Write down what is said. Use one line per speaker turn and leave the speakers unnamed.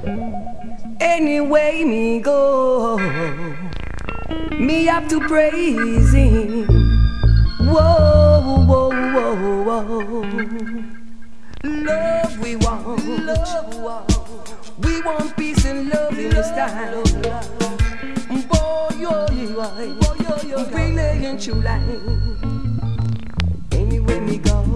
Anyway me go, me have to praise him. Whoa, whoa, whoa, whoa. Love we want, we want peace and love in this time. Boy, yo, yo, we laying true line. Anyway me go.